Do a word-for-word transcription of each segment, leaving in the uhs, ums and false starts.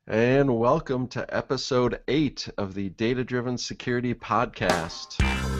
And welcome to episode eight of the Data Driven Security Podcast.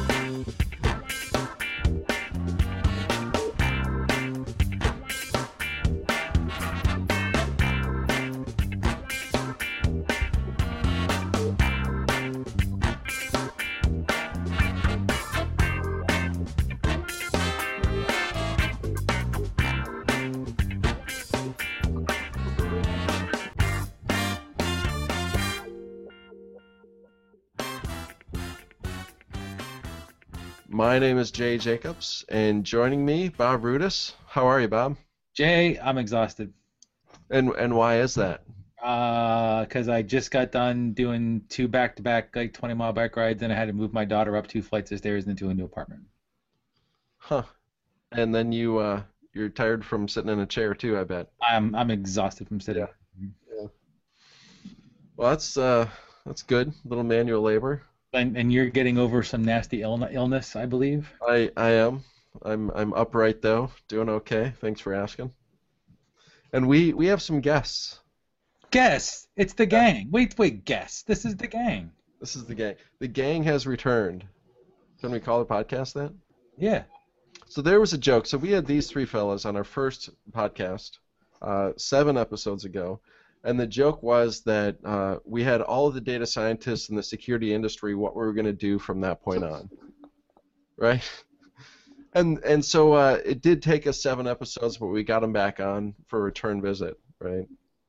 My name is Jay Jacobs, and joining me, Bob Rudis. How are you, Bob? Jay, I'm exhausted. And and why is that? Uh, because I just got done doing two back-to-back, like twenty mile bike rides, and I had to move my daughter up two flights of stairs into a new apartment. Huh. And then you uh, you're tired from sitting in a chair too, I bet. I'm I'm exhausted from sitting. Yeah. yeah. Well, that's uh that's good. A little manual labor. And and you're getting over some nasty ill- illness, I believe. I I am. I'm I'm upright though, doing okay. Thanks for asking. And we we have some guests. Guests, it's the gang. Wait, wait, guests. This is the gang. This is the gang. The gang has returned. Can we call the podcast that? Yeah. So there was a joke. So we had these three fellas on our first podcast uh, seven episodes ago, and the joke was that uh, we had all of the data scientists in the security industry what we were going to do from that point on, right? And and so uh, it did take us seven episodes, but we got them back on for a return visit, right?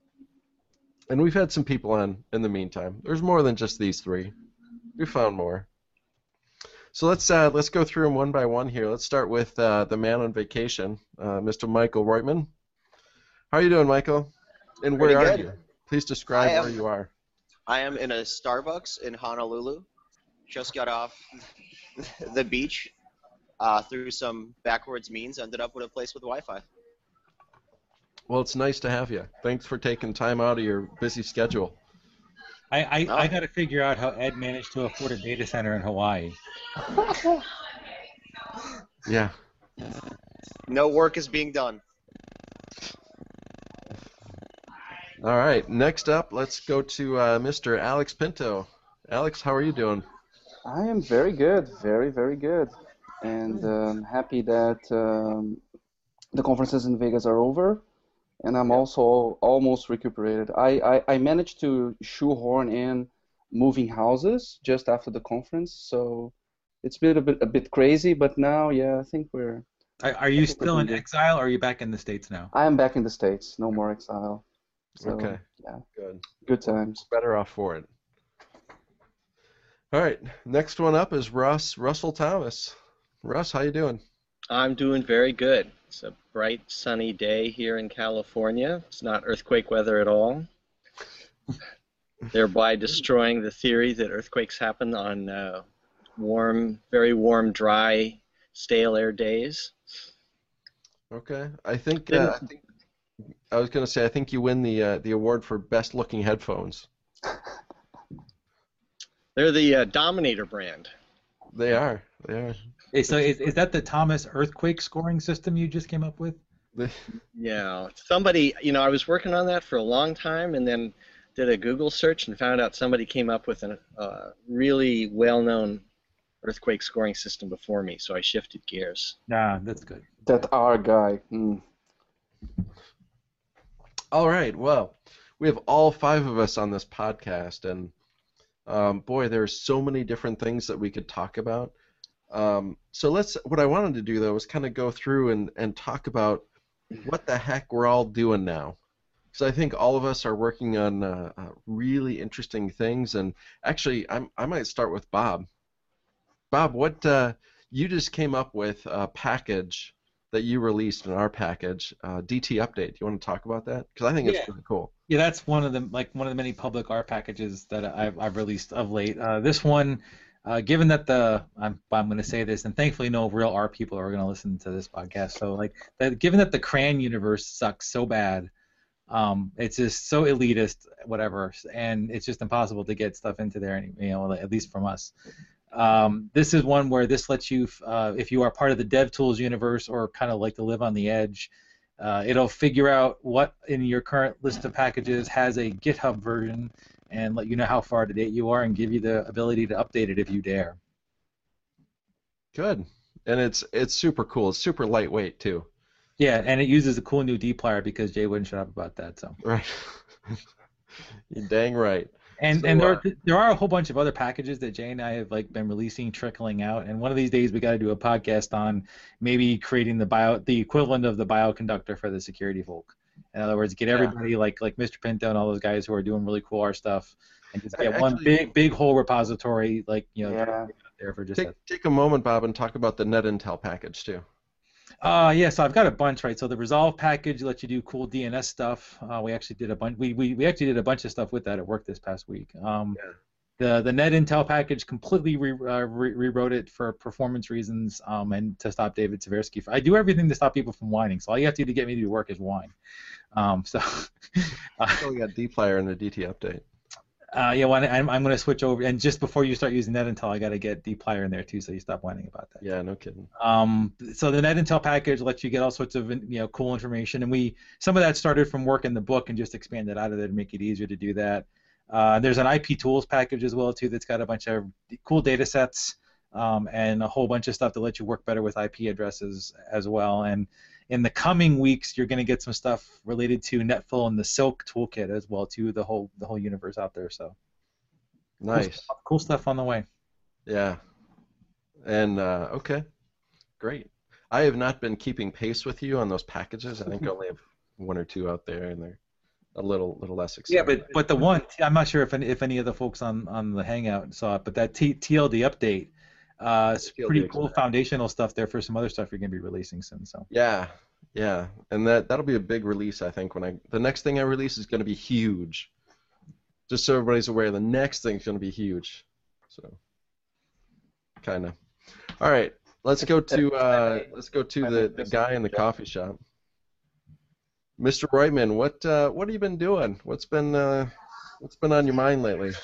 And we've had some people on in the meantime. There's more than just these three. We found more. So let's uh, let's go through them one by one here. Let's start with uh, the man on vacation, uh, Mister Michael Reutman. How are you doing, Michael? And where Pretty are good. you? Please describe am, where you are. I am in a Starbucks in Honolulu. Just got off the beach. Uh, through some backwards means, ended up with a place with Wi-Fi. Well, it's nice to have you. Thanks for taking time out of your busy schedule. I I, Oh. I got to figure out how Ed managed to afford a data center in Hawaii. Yeah. No work is being done. All right. Next up, let's go to uh, Mister Alex Pinto. Alex, how are you doing? I am very good, very, very good. And um, happy that um, the conferences in Vegas are over, and I'm also almost recuperated. I, I, I managed to shoehorn in moving houses just after the conference, so it's been a bit a bit crazy, but now, yeah, I think we're... Are, are you I think we're still in doing good. exile, or are you back in the States now? I am back in the States, no more exile. So, Okay. yeah, Good. good times. Better off for it. All right. Next one up is Russ Russell Thomas. Russ, how you doing? I'm doing very good. It's a bright, sunny day here in California. It's not earthquake weather at all, thereby destroying the theory that earthquakes happen on uh, warm, very warm, dry, stale air days. Okay. I think uh, I think I was going to say I think you win the uh, the award for best looking headphones. They're the uh, Dominator brand. They are. They are. Hey, so is, is that the Thomas earthquake scoring system you just came up with? They, Yeah, somebody, you know, I was working on that for a long time, and then did a Google search and found out somebody came up with a uh, really well-known earthquake scoring system before me, so I shifted gears. Nah, that's good. That our guy. Hmm. all right. Well, we have all five of us on this podcast, and um, boy, there's so many different things that we could talk about. Um, so let's. What I wanted to do though was kind of go through and, and talk about what the heck we're all doing now, because I think all of us are working on uh, uh, really interesting things. And actually, I'm, I might start with Bob. Bob, what uh, you just came up with a package that you released in our package, uh, D T Update. Do you want to talk about that? Because I think it's Yeah. really cool. Yeah, that's one of the like one of the many public R packages that I've, I've released of late. Uh, this one, uh, given that the I'm I'm going to say this, and thankfully no real R people are going to listen to this podcast. So like, that, given that the CRAN universe sucks so bad, um, it's just so elitist, whatever, and it's just impossible to get stuff into there. You know, at least from us. Um, this is one where this lets you, uh, if you are part of the DevTools universe or kind of like to live on the edge, Uh, it'll figure out what in your current list of packages has a GitHub version and let you know how far to date you are and give you the ability to update it if you dare. Good. And it's it's super cool. It's super lightweight too. Yeah, and it uses a cool new dplyr because Jay wouldn't shut up about that. So. Right. You're dang right. And So, and there uh, are, there are a whole bunch of other packages that Jay and I have like been releasing, trickling out. And one of these days we got to do a podcast on maybe creating the bio the equivalent of the bioconductor for the security folk. In other words, get everybody like like Mister Pinto and all those guys who are doing really cool R stuff, and just get one Actually- big big whole repository like you know Yeah. there for just take, that. take a moment, Bob, and talk about the NetIntel package too. Uh, yeah, so I've got a bunch, right? So the Resolve package lets you do cool D N S stuff. Uh, we actually did a bunch. We, we we actually did a bunch of stuff with that at work this past week. Um, Yeah. The the NetIntel package completely re, uh, re, rewrote it for performance reasons um, and to stop David Tversky. I do everything to stop people from whining. So all you have to do to get me to do work is whine. Um, so uh, So we got dplyr in the D T update. uh, yeah, well, I'm I'm going to switch over. And just before you start using NetIntel, I got to get dplyr in there too, so you stop whining about that. Yeah, no kidding. Um, so the NetIntel package lets you get all sorts of you know cool information, and we some of that started from work in the book and just expanded out of there to make it easier to do that. Uh, there's an I P tools package as well too that's got a bunch of cool data sets um, and a whole bunch of stuff to let you work better with I P addresses as well. And in the coming weeks, you're going to get some stuff related to NetFull and the Silk toolkit as well too. The whole the whole universe out there. So cool Nice. stuff, cool stuff on the way. Yeah. And uh, okay, great. I have not been keeping pace with you on those packages. I think I only have one or two out there, and they're a little little less exciting. Yeah, but but the one I'm not sure if any, if any of the folks on, on the Hangout saw it, but that T, TLD update, uh, it's T L D pretty cool explain. foundational stuff there for some other stuff you're gonna be releasing soon. So Yeah, yeah, and that that'll be a big release. I think when I the next thing I release is going to be huge. Just so everybody's aware, the next thing's going to be huge. So, kind of. All right, let's go to uh, let's go to the, the guy in the coffee shop. Mister Reutman, what uh, what have you been doing? What's been uh, what's been on your mind lately?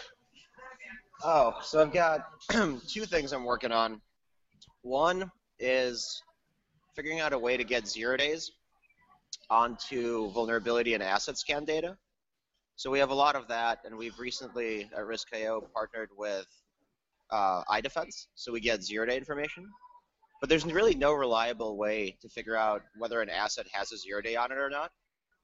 Oh, so I've got two things I'm working on. One is figuring out a way to get zero days onto vulnerability and asset scan data. So we have a lot of that, and we've recently at Risk dot I O partnered with uh, iDefense, so we get zero day information. But there's really no reliable way to figure out whether an asset has a zero day on it or not.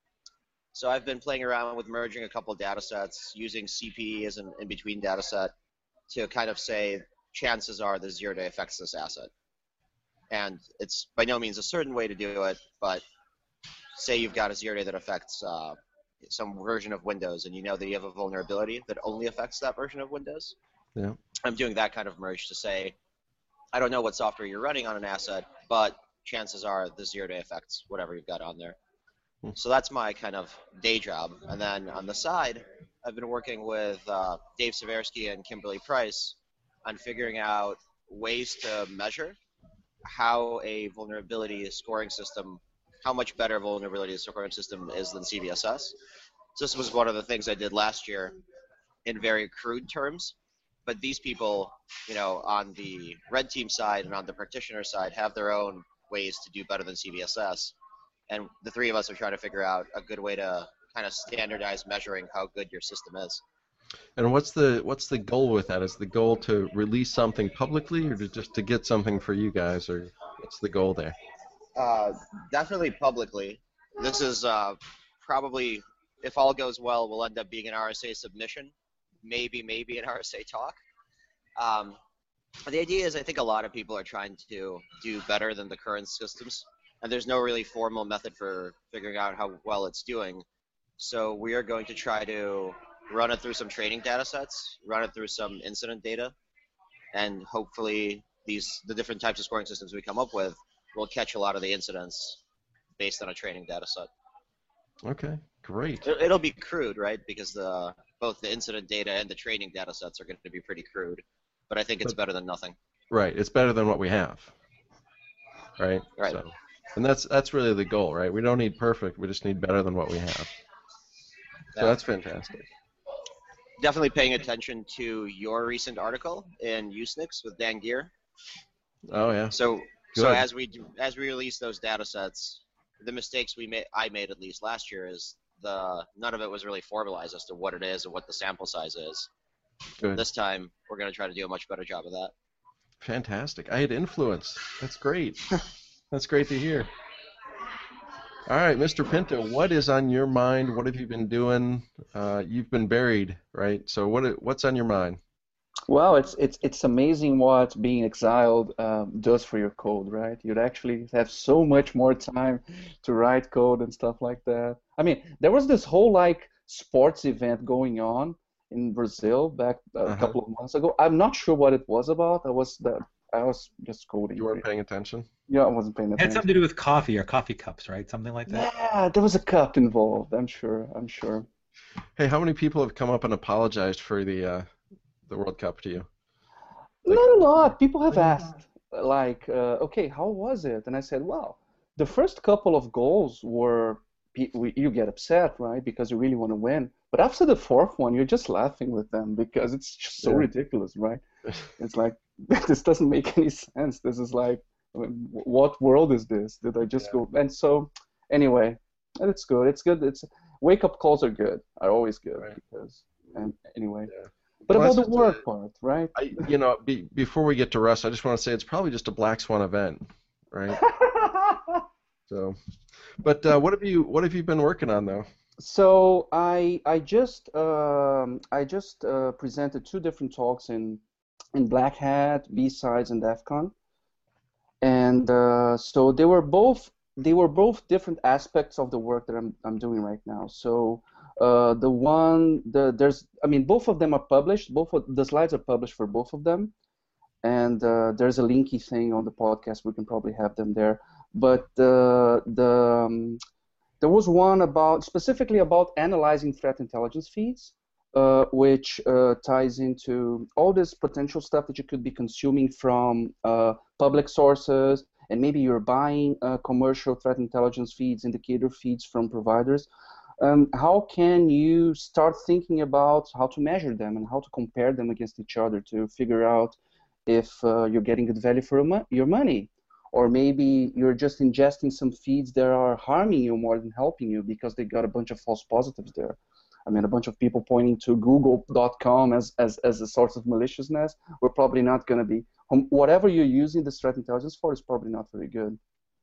So I've been playing around with merging a couple of data sets, using C P E as an in-between data set to kind of say chances are the zero day affects this asset. And it's by no means a certain way to do it, but say you've got a zero day that affects uh, some version of Windows, and you know that you have a vulnerability that only affects that version of Windows. Yeah. I'm doing that kind of merge to say, I don't know what software you're running on an asset, but chances are the zero day affects whatever you've got on there. Hmm. So that's my kind of day job. And then on the side, I've been working with uh, Dave Tversky and Kimberly Price on figuring out ways to measure how a vulnerability scoring system, how much better a vulnerability scoring system is than C V S S. So this was one of the things I did last year in very crude terms. But these people, you know, on the red team side and on the practitioner side have their own ways to do better than C V S S. And the three of us are trying to figure out a good way to kind of standardize measuring how good your system is. And what's the what's the goal with that? Is the goal to release something publicly, or to just to get something for you guys, or what's the goal there? Uh, definitely publicly. This is uh, probably, if all goes well, will end up being an R S A submission. Maybe, maybe an R S A talk. Um, the idea is I think a lot of people are trying to do better than the current systems, and there's no really formal method for figuring out how well it's doing. So we are going to try to run it through some training data sets, run it through some incident data, and hopefully these the different types of scoring systems we come up with will catch a lot of the incidents based on a training data set. Okay, great. It- It'll be crude, right? Because the both the incident data and the training data sets are going to be pretty crude, but I think it's better than nothing. Right, it's better than what we have. Right. Right. So, and that's that's really the goal, right? We don't need perfect. We just need better than what we have. So Yeah. that's fantastic. Definitely paying attention to your recent article in Usenix with Dan Gear. Oh yeah. So, so Good. as we do, as we release those data sets, the mistakes we made, I made at least last year, is the none of it was really formalized as to what it is and what the sample size is. Good. This time, we're going to try to do a much better job of that. Fantastic. I had influence. That's great. That's great to hear. All right, Mister Pinto, what is on your mind? What have you been doing? Uh, you've been buried, right? So what what's on your mind? Well, it's it's it's amazing what being exiled um, does for your code, right? You'd actually have so much more time to write code and stuff like that. I mean, there was this whole like sports event going on in Brazil back a Uh-huh. couple of months ago. I'm not sure what it was about. I was that I was just coding. You weren't paying attention? Yeah, I wasn't paying It had attention. something to do with coffee or coffee cups, right? Something like that. Yeah, there was a cup involved. I'm sure. I'm sure. Hey, how many people have come up and apologized for the uh, the World Cup to you? Like- Not a lot. People have asked, like, uh, okay, how was it? And I said, well, the first couple of goals were, pe- we- you get upset, right, because you really want to win. But after the fourth one, you're just laughing with them because it's just so Yeah. ridiculous, right? It's like, this doesn't make any sense. This is like, I mean, wh- what world is this? Did I just Yeah. go? And so, anyway, it's good. It's good. It's wake-up calls are good. Are always good Right. because, and anyway. Yeah. But Well, about the that's just work a- part, right? I, you know, be, before we get to Russ, I just want to say it's probably just a Black Swan event, right? So, but uh, what have you what have you been working on though? So I I just um, I just uh, presented two different talks in in Black Hat, B-Sides, and DEF CON, and uh, so they were both they were both different aspects of the work that I'm I'm doing right now. So uh, the one the there's I mean both of them are published. Both of the slides are published for both of them, and uh, there's a linky thing on the podcast. We can probably have them there. But the the um, there was one about specifically about analyzing threat intelligence feeds, uh, which uh, ties into all this potential stuff that you could be consuming from uh, public sources, and maybe you're buying uh, commercial threat intelligence feeds, indicator feeds from providers. Um, how can you start thinking about how to measure them and how to compare them against each other to figure out if uh, you're getting good value for your mo- your money? Or maybe you're just ingesting some feeds that are harming you more than helping you because they got a bunch of false positives there. I mean, a bunch of people pointing to google dot com as, as, as a source of maliciousness. We're probably not going to be, um, whatever you're using this threat intelligence for is probably not very good.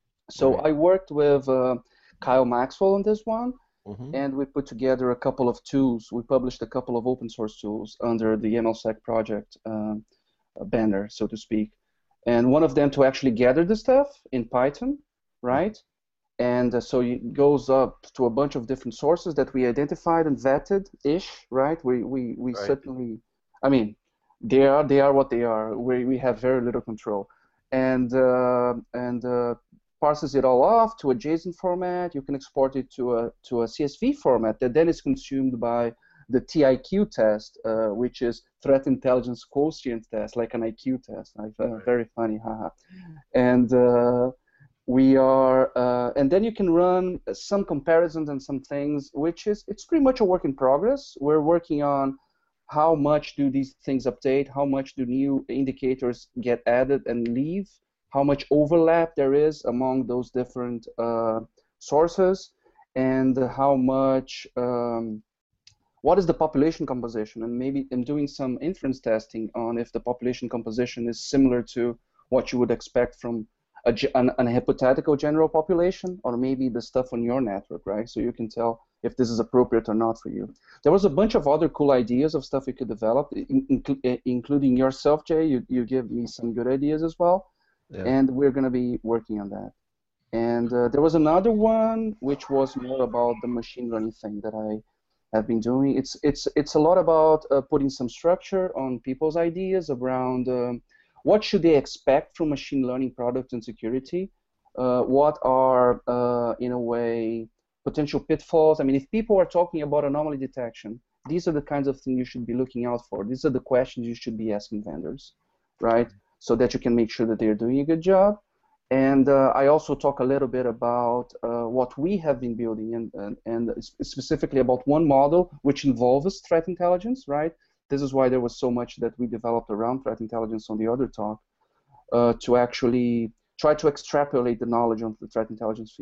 So Right. I worked with uh, Kyle Maxwell on this one, Mm-hmm. and we put together a couple of tools. We published a couple of open source tools under the MLSec project um, banner, so to speak. And one of them to actually gather the stuff in Python, right? And uh, so it goes up to a bunch of different sources that we identified and vetted-ish, right? We we we Right. certainly, I mean, they are they are what they are. We we have very little control, and uh, and uh, parses it all off to a JSON format. You can export it to a to a C S V format that then is consumed by the T I Q test, uh, which is threat intelligence quotient test, like an I Q test. Like, uh, Right. Very funny, haha. And uh, we are, uh, and then you can run some comparisons and some things, which is it's pretty much a work in progress. We're working on how much do these things update, how much do new indicators get added and leave, how much overlap there is among those different uh, sources, and how much. Um, What is the population composition, and maybe I'm doing some inference testing on if the population composition is similar to what you would expect from a, an, an hypothetical general population, or maybe the stuff on your network, right? So you can tell if this is appropriate or not for you. There was a bunch of other cool ideas of stuff we could develop, in, in, including yourself, Jay. You, you give me some good ideas as well, Yeah. and we're going to be working on that. And uh, there was another one which was more about the machine learning thing that I have been doing. It's it's it's a lot about uh, putting some structure on people's ideas around um, what should they expect from machine learning products and security. Uh, what are uh, in a way potential pitfalls? I mean, if people are talking about anomaly detection, these are the kinds of things you should be looking out for. These are the questions you should be asking vendors, right? So that you can make sure that they're doing a good job. And uh, I also talk a little bit about uh, what we have been building, and, and, and specifically about one model which involves threat intelligence, right? This is why there was so much that we developed around threat intelligence on the other talk, uh, to actually try to extrapolate the knowledge of the threat intelligence feeds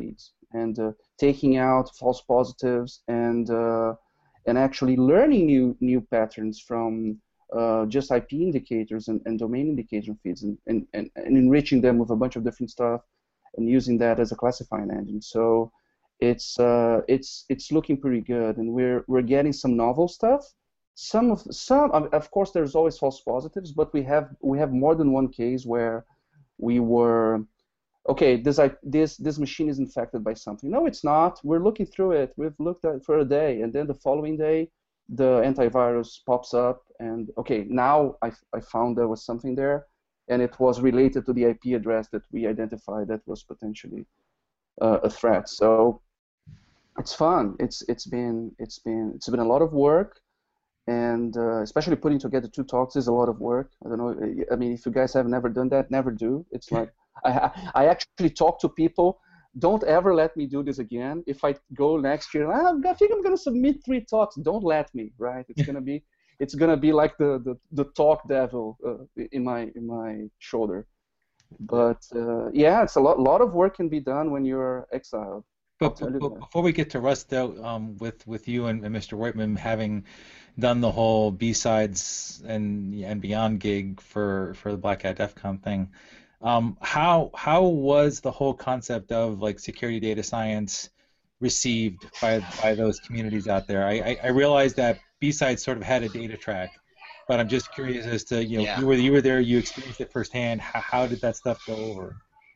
and uh, taking out false positives and uh, and actually learning new new patterns from uh, just I P indicators and, and domain indication feeds and, and, and, and enriching them with a bunch of different stuff and using that as a classifying engine. So it's uh, it's it's looking pretty good, and we're we're getting some novel stuff. Some of some of course there's always false positives, but we have we have more than one case where we were okay, this I, this this machine is infected by something. No, it's not. We're looking through it. We've looked at it for a day, and then the following day, the antivirus pops up, and okay, now I, I found there was something there, and it was related to the I P address that we identified that was potentially uh, a threat. So it's fun. It's it's been it's been it's been a lot of work, and uh, especially putting together two talks is a lot of work. I don't know. I mean, if you guys have never done that, never do. It's like I, I actually talk to people. Don't ever let me do this again. If I go next year, ah, I think I'm gonna submit three talks. Don't let me, right? It's gonna be, it's gonna be like the the, the talk devil uh, in my in my shoulder. But uh, yeah, it's a lot lot of work can be done when you're exiled. But, but before we get to Rust, though, um, with with you and, and Mister Roitman having done the whole B-sides and and beyond gig for for the Black Hat DEF CON thing. Um, how how was the whole concept of like security data science received by by those communities out there? I, I, I realized that B-sides sort of had a data track, but I'm just curious as to you know Yeah. you were you were there, you experienced it firsthand. How, how did that stuff go over?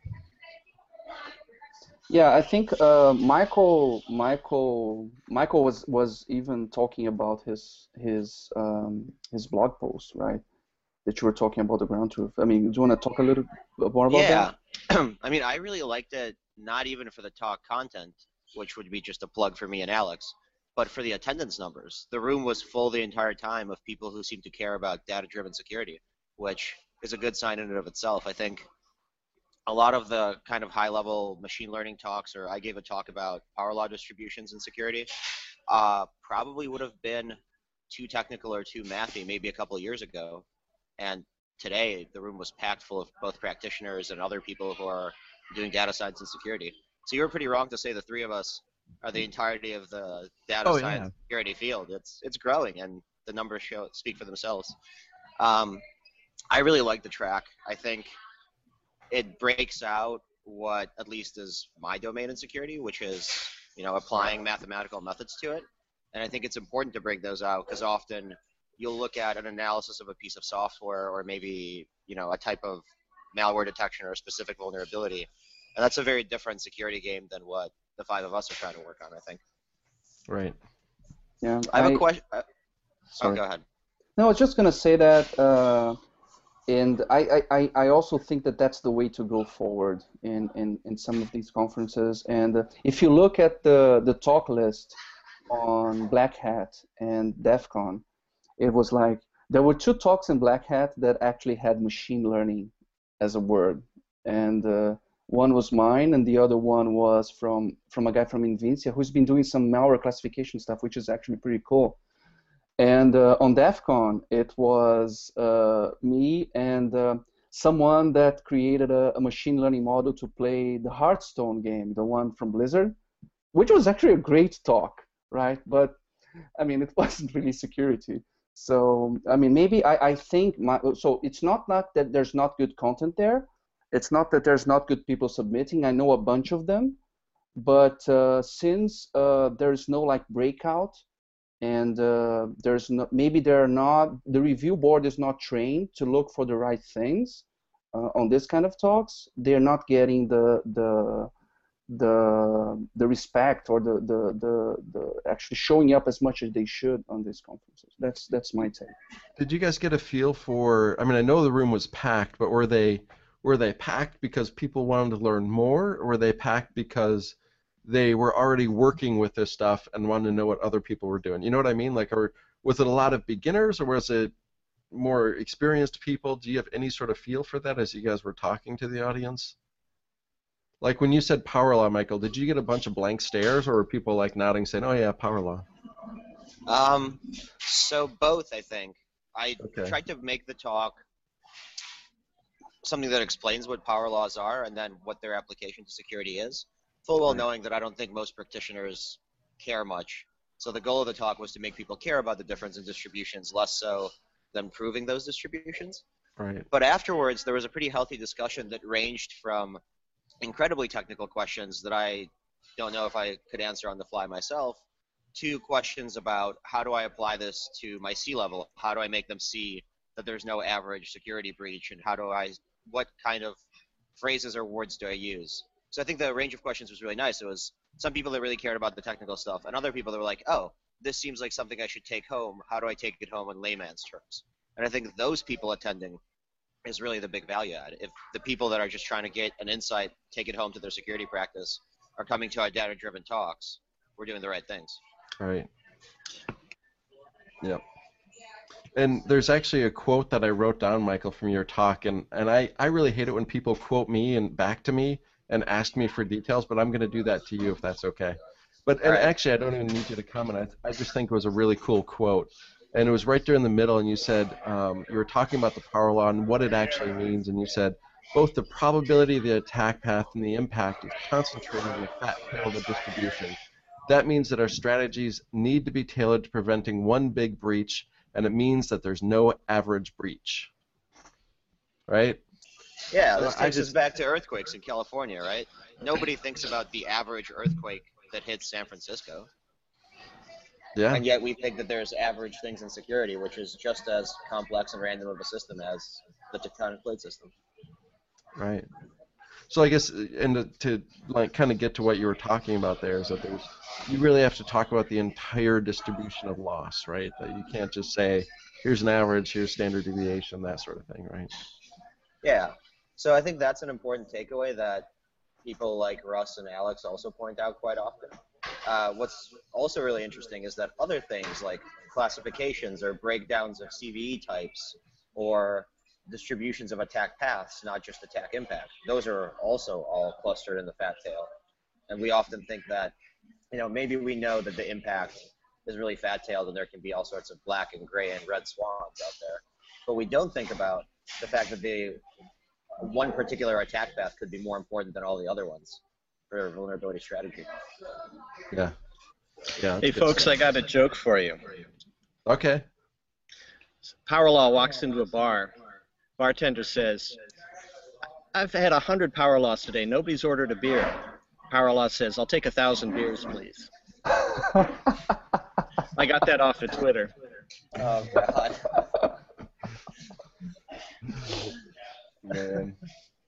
Yeah, I think uh, Michael Michael Michael was was even talking about his his um, his blog post, right? That you were talking about the ground truth. I mean, do you want to talk a little more about Yeah. that? I mean, I really liked it, not even for the talk content, which would be just a plug for me and Alex, but for the attendance numbers. The room was full the entire time of people who seem to care about data-driven security, which is a good sign in and of itself. I think a lot of the kind of high-level machine learning talks, or I gave a talk about power law distributions in security, uh, probably would have been too technical or too mathy maybe a couple of years ago. And today, the room was packed full of both practitioners and other people who are doing data science and security. So you were pretty wrong to say the three of us are the entirety of the data Oh, science yeah. security field. It's it's growing, and the numbers show speak for themselves. Um, I really like the track. I think it breaks out what at least is my domain in security, which is you know applying mathematical methods to it. And I think it's important to break those out because often you'll look at an analysis of a piece of software or maybe you know a type of malware detection or a specific vulnerability, and that's a very different security game than what the five of us are trying to work on, I think. Right. Yeah, I have I, a question. Uh, oh, sorry. go ahead. No, I was just gonna say that, uh, and I, I, I also think that that's the way to go forward in, in, in some of these conferences. And uh, if you look at the the talk list on Black Hat and DEF CON, it was like there were two talks in Black Hat that actually had machine learning as a word, and uh, one was mine, and the other one was from from a guy from Invincia who's been doing some malware classification stuff, which is actually pretty cool. And uh, on DEF CON, it was uh, me and uh, someone that created a, a machine learning model to play the Hearthstone game, the one from Blizzard, which was actually a great talk, right? But I mean, it wasn't really security. So, I mean, maybe I, I think, my, so it's not, not that there's not good content there. It's not that there's not good people submitting. I know a bunch of them. But uh, since uh, there's no like breakout and uh, there's no, maybe they're not, the review board is not trained to look for the right things uh, on this kind of talks, they're not getting the, the, the the respect or the, the the the actually showing up as much as they should on these conferences. That's that's my take. Did you guys get a feel for? I mean, I know the room was packed, but were they were they packed because people wanted to learn more, or were they packed because they were already working with this stuff and wanted to know what other people were doing? You know what I mean? Like, or was it a lot of beginners, or was it more experienced people? Do you have any sort of feel for that as you guys were talking to the audience? Like when you said power law, Michael, did you get a bunch of blank stares, or were people like nodding, saying, "Oh yeah, power law"? Um, so both, I think. I Okay. tried to make the talk something that explains what power laws are and then what their application to security is. full well Right. knowing that I don't think most practitioners care much. So the goal of the talk was to make people care about the difference in distributions, less so than proving those distributions. Right. But afterwards, there was a pretty healthy discussion that ranged from incredibly technical questions that I don't know if I could answer on the fly myself, to questions about how do I apply this to my C level? How do I make them see that there's no average security breach, and how do I, what kind of phrases or words do I use? So I think the range of questions was really nice. It was some people that really cared about the technical stuff, and other people that were like, oh, this seems like something I should take home. How do I take it home in layman's terms? And I think those people attending is really the big value add. If the people that are just trying to get an insight, take it home to their security practice, are coming to our data-driven talks, we're doing the right things. Right. Yep. And there's actually a quote that I wrote down, Michael, from your talk, and, and I, I really hate it when people quote me and back to me and ask me for details, but I'm going to do that to you if that's okay. But and Right. actually, I don't even need you to comment. I, I just think it was a really cool quote. And it was right there in the middle, and you said, um, you were talking about the power law and what it actually means, and you said, both the probability of the attack path and the impact is concentrated in the fat tail of the distribution. That means that our strategies need to be tailored to preventing one big breach, and it means that there's no average breach. Right? Yeah, this I takes just- us back to earthquakes in California, right? Nobody thinks about the average earthquake that hits San Francisco. Yeah. And yet we think that there's average things in security, which is just as complex and random of a system as the tectonic plate system. Right. So I guess, and to, to like kind of get to what you were talking about there, is that there's, you really have to talk about the entire distribution of loss, right? That you can't just say, here's an average, here's standard deviation, that sort of thing, right? Yeah. So I think that's an important takeaway that people like Russ and Alex also point out quite often. Uh, what's also really interesting is that other things like classifications or breakdowns of C V E types or distributions of attack paths, not just attack impact, those are also all clustered in the fat tail. And we often think that, you know, maybe we know that the impact is really fat-tailed and there can be all sorts of black and gray and red swans out there. But we don't think about the fact that the one particular attack path could be more important than all the other ones for vulnerability strategy. Yeah. Yeah. Hey, folks, I got a joke for you. Okay. Power Law walks into a bar. Bartender says, I've had a hundred Power Laws today. Nobody's ordered a beer. Power Law says, I'll take a thousand beers, please. I got that off of Twitter. Oh, God. Man.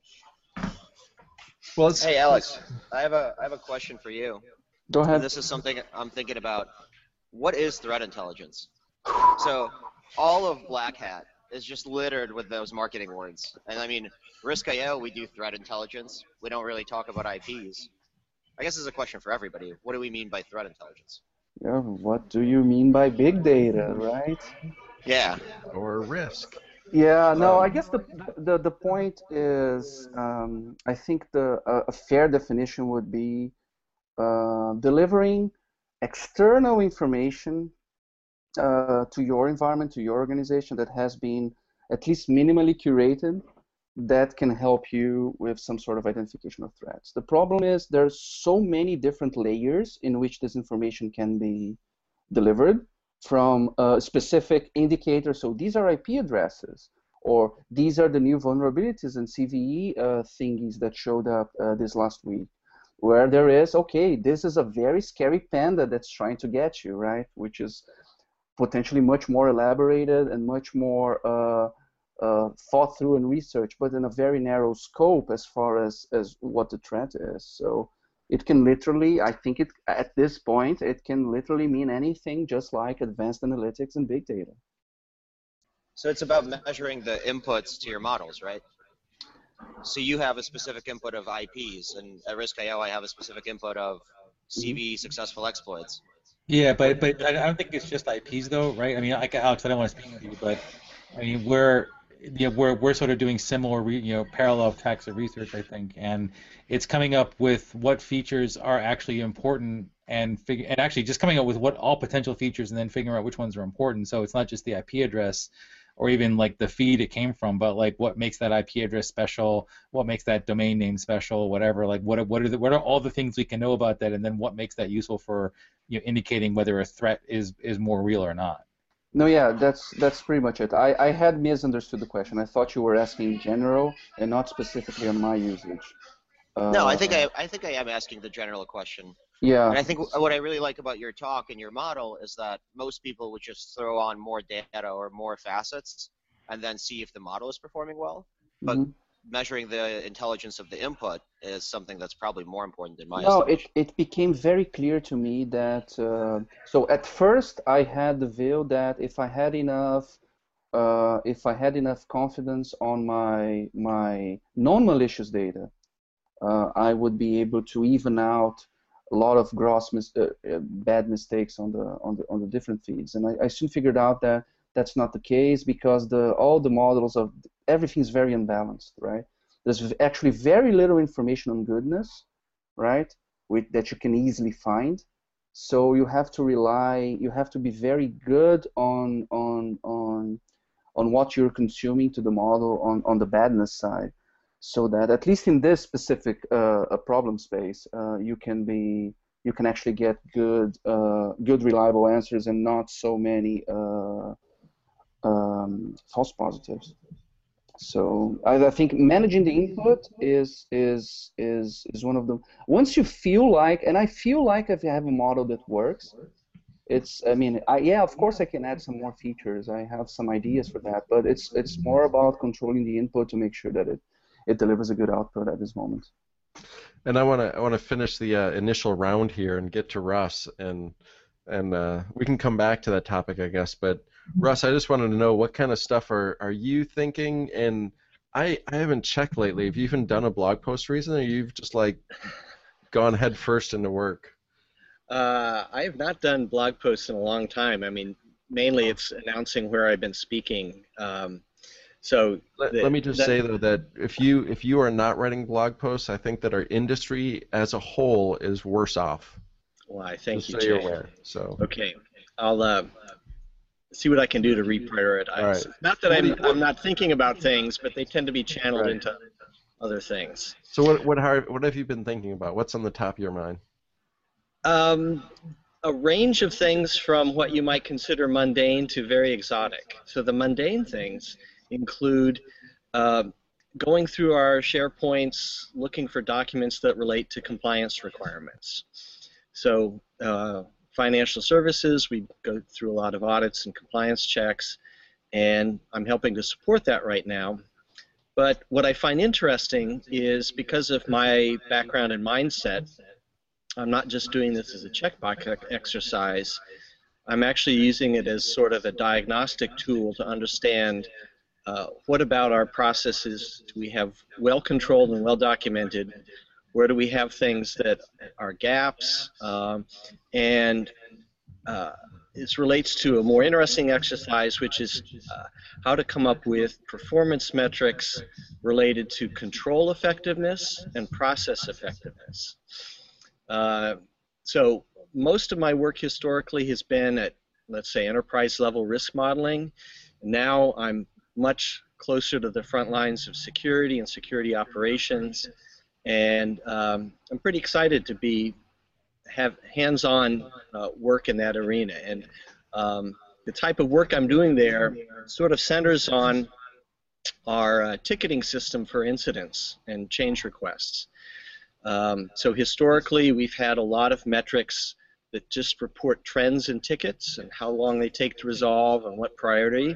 Well, it's, Hey, Alex, I have a I have a question for you. Go And ahead. this is something I'm thinking about. What is threat intelligence? So all of Black Hat is just littered with those marketing words. And I mean, Risk dot I O, we do threat intelligence. We don't really talk about I Ps. I guess this is a question for everybody. What do we mean by threat intelligence? Yeah, what do you mean by big data, right? Yeah. or risk. Yeah, no, Um, I guess the the, the point is, um, I think the a, a fair definition would be uh, delivering external information uh, to your environment, to your organization that has been at least minimally curated, that can help you with some sort of identification of threats. The problem is there's so many different layers in which this information can be delivered, from a specific indicator. So these are I P addresses, or these are the new vulnerabilities and C V E uh, thingies that showed up uh, this last week, where there is, okay, this is a very scary panda that's trying to get you, right? Which is potentially much more elaborated and much more uh, uh, thought through and researched, but in a very narrow scope as far as, as what the threat is. So it can literally, I think it at this point, it can literally mean anything, just like advanced analytics and big data. So it's about measuring the inputs to your models, right? So you have a specific input of I Ps, and at Risk dot I O, I have a specific input of C V E successful exploits. Yeah, but but I don't think it's just I Ps though, right? I mean, like Alex, I don't want to speak to you, but I mean, we're you know, we're we're sort of doing similar, re, you know, parallel tracks of research, I think, and it's coming up with what features are actually important, and fig- and actually just coming up with what all potential features, and then figuring out which ones are important. So it's not just the I P address or even like the feed it came from, but like what makes that I P address special, what makes that domain name special, whatever. Like what are, what are the, what are all the things we can know about that, and then what makes that useful for, you know, indicating whether a threat is is more real or not. No, yeah, that's that's pretty much it. I, I had misunderstood the question. I thought you were asking in general and not specifically on my usage. Uh, No, I think I I think I am asking the general question. Yeah. And I think what I really like about your talk and your model is that most people would just throw on more data or more facets and then see if the model is performing well. But Mhm. measuring the intelligence of the input is something that's probably more important in my No, it, estimation. it became very clear to me that, uh, so at first I had the view that if I had enough, uh, if I had enough confidence on my, my non-malicious data, uh, I would be able to even out a lot of gross mis uh, uh, bad mistakes on the on the on the different feeds, and I, I soon figured out that that's not the case because the all the models of everything's very unbalanced, right? There's actually very little information on goodness, right? With that you can easily find. So you have to rely, you have to be very good on on on on what you're consuming to the model on on the badness side, so that at least in this specific uh, a problem space, uh, you can be you can actually get good uh, good reliable answers and not so many uh, um, false positives. So I, I think managing the input is is is is one of them. Once you feel like, and I feel like if you have a model that works, it's I mean I, yeah, of course I can add some more features. I have some ideas for that, but it's it's more about controlling the input to make sure that it it delivers a good output at this moment. And I want to I want to finish the uh, initial round here and get to Russ, and and uh, we can come back to that topic, I guess. But Russ, I just wanted to know what kind of stuff are are you thinking? And I I haven't checked lately. Have you even done a blog post recently, or you've just like gone head first into work? Uh, I have not done blog posts in a long time. I mean, mainly it's announcing where I've been speaking. Um, so Let, the, let me just that, say though that if you if you are not writing blog posts, I think that our industry as a whole is worse off. well, I thank Just you, so you're Jay. aware. So Okay, I'll uh, see what I can do to reprioritize. All right. Not that What do I'm you- I'm not thinking about things, but they tend to be channeled Right. into other things. so what what how, what have you been thinking about? What's on the top of your mind? Um, a range of things from what you might consider mundane to very exotic. So the mundane things include uh, going through our SharePoints, looking for documents that relate to compliance requirements. So uh, financial services, we go through a lot of audits and compliance checks, and I'm helping to support that right now. But what I find interesting is because of my background and mindset, I'm not just doing this as a checkbox exercise. I'm actually using it as sort of a diagnostic tool to understand uh, what about our processes do we have well controlled and well documented, where do we have things that are gaps, um, and uh, this relates to a more interesting exercise, which is uh, how to come up with performance metrics related to control effectiveness and process effectiveness. Uh, so most of my work historically has been at, let's say, enterprise level risk modeling. Now I'm much closer to the front lines of security and security operations, and um, I'm pretty excited to be have hands-on uh, work in that arena. And um, the type of work I'm doing there sort of centers on our uh, ticketing system for incidents and change requests. Um, so historically, we've had a lot of metrics that just report trends in tickets and how long they take to resolve and what priority.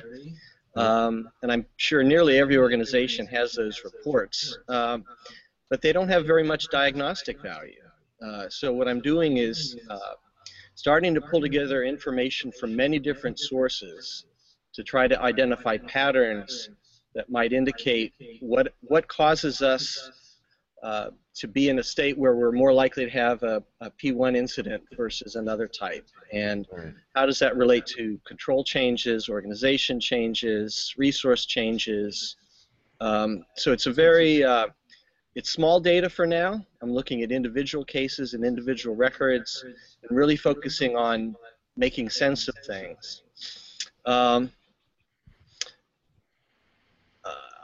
Um, and I'm sure nearly every organization has those reports, um, but they don't have very much diagnostic value. Uh, so what I'm doing is uh, starting to pull together information from many different sources to try to identify patterns that might indicate what what causes us uh, to be in a state where we're more likely to have a, a P one incident versus another type, and Right. how does that relate to control changes, organization changes, resource changes. Um, so it's a very uh, it's small data for now. I'm looking at individual cases and individual records and really focusing on making sense of things. Um,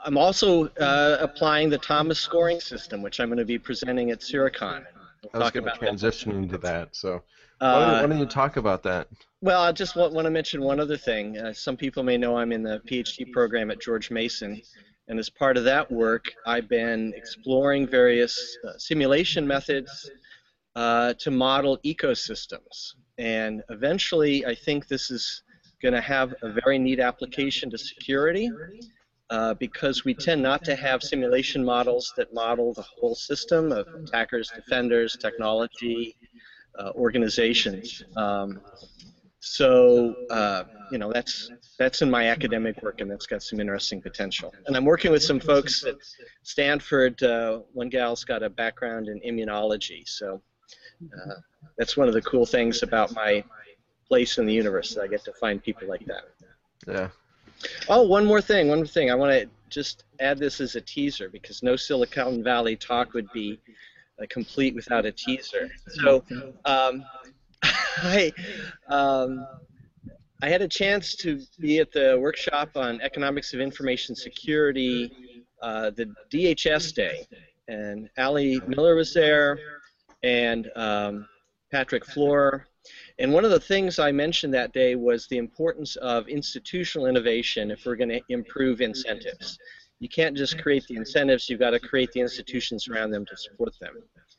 I'm also uh, applying the Thomas scoring system, which I'm going to be presenting at Syracon. We'll I was talk going to about transition into that. So that. why don't, Uh, why don't you talk about that? well, I just want, want to mention one other thing. Uh, some people may know I'm in the PhD program at George Mason, and as part of that work, I've been exploring various uh, simulation methods uh, to model ecosystems. And eventually, I think this is going to have a very neat application to security. Uh, because we tend not to have simulation models that model the whole system of attackers, defenders, technology, uh, organizations. Um, so, uh, you know, that's that's in my academic work, and that's got some interesting potential. And I'm working with some folks at Stanford. Uh, one gal's got a background in immunology, so uh, that's one of the cool things about my place in the universe, that I get to find people like that. Yeah. Oh, one more thing, one more thing. I want to just add this as a teaser, because no Silicon Valley talk would be uh, complete without a teaser. So, um, I, um, I had a chance to be at the workshop on economics of information security, uh, the D H S day, and Ali Miller was there, and um, Patrick Floor. And one of the things I mentioned that day was the importance of institutional innovation if we're going to improve incentives. You can't just create the incentives, you've got to create the institutions around them to support them.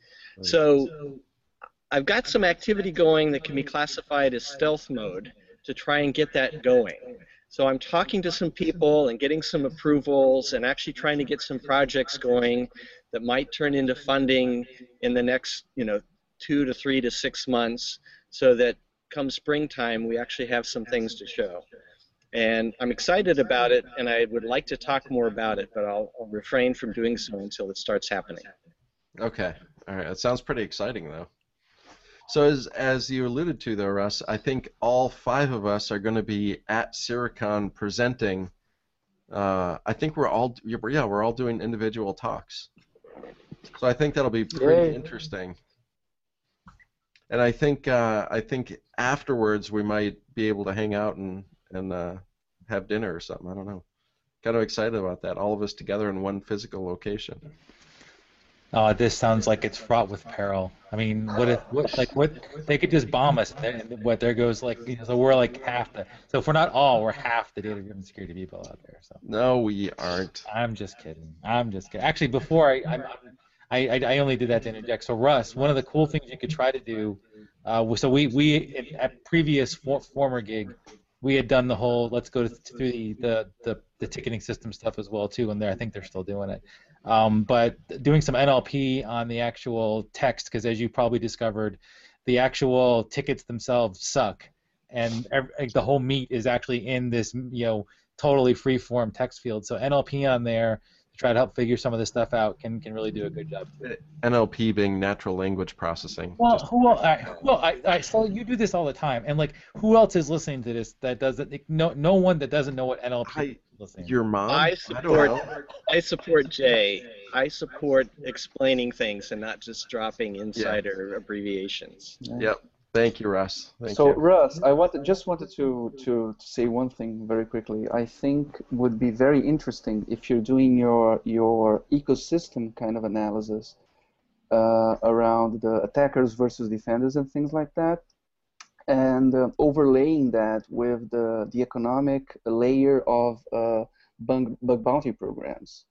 So I've got some activity going that can be classified as stealth mode to try and get that going. So I'm talking to some people and getting some approvals and actually trying to get some projects going that might turn into funding in the next, you know, two to three to six months, so that come springtime we actually have some things to show. And I'm excited about it, and I would like to talk more about it, but I'll, I'll refrain from doing so until it starts happening. Okay. All right. That sounds pretty exciting, though. So as as you alluded to, though, Russ, I think all five of us are going to be at Syracon presenting. Uh, I think we're all yeah we're all doing individual talks. So I think that'll be pretty Yay. interesting. And I think uh, I think afterwards we might be able to hang out and and uh, have dinner or something. I don't know. Kind of excited about that. All of us together in one physical location. Oh, this sounds like it's fraught with peril. I mean, what if, what, like, what, they could just bomb us, and then, what, there goes, like, you know, so we're like half the, so if we're not all, we're half the data-driven security people out there, so. No, we aren't. I'm just kidding. I'm just kidding. Actually, before I, I'm, I, I, I only did that to interject. So, Russ, one of the cool things you could try to do, uh, so we, we at previous for, former gig, we had done the whole, let's go through the, the, the, the ticketing system stuff as well, too, and there, I think they're still doing it. Um, but doing some N L P on the actual text, because as you probably discovered, the actual tickets themselves suck, and every, like, the whole meat is actually in this, you know, totally free-form text field. So N L P on there to try to help figure some of this stuff out can can really do a good job. N L P being natural language processing. Well, Just- who else? I, well, I, I, so you do this all the time, and like, who else is listening to this that doesn't? Like, no, no one that doesn't know what N L P I- is listening. Your mom? I don't support know. I support Jay. I support explaining things and not just dropping insider abbreviations. Yep. Thank you, Russ. Thank So you. Russ, I want, just wanted to, to to say one thing very quickly. I think would be very interesting if you're doing your your ecosystem kind of analysis uh, around the attackers versus defenders and things like that, and uh, overlaying that with the the economic layer of uh, bug, bug bounty programs.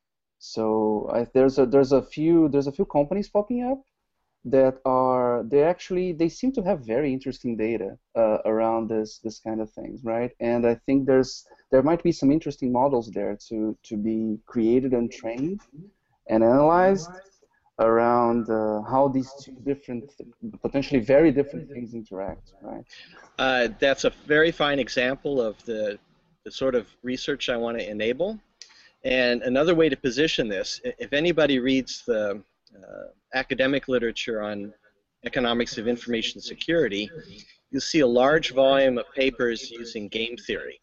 So I, there's a there's a few there's a few companies popping up that are they actually they seem to have very interesting data uh, around this this kind of things, right? And I think there's there might be some interesting models there to to be created and trained and analyzed around uh, how these two different, potentially very different things interact, right? Uh, that's a very fine example of the the sort of research I want to enable. And another way to position this, if anybody reads the uh, academic literature on economics of information security, you'll see a large volume of papers using game theory.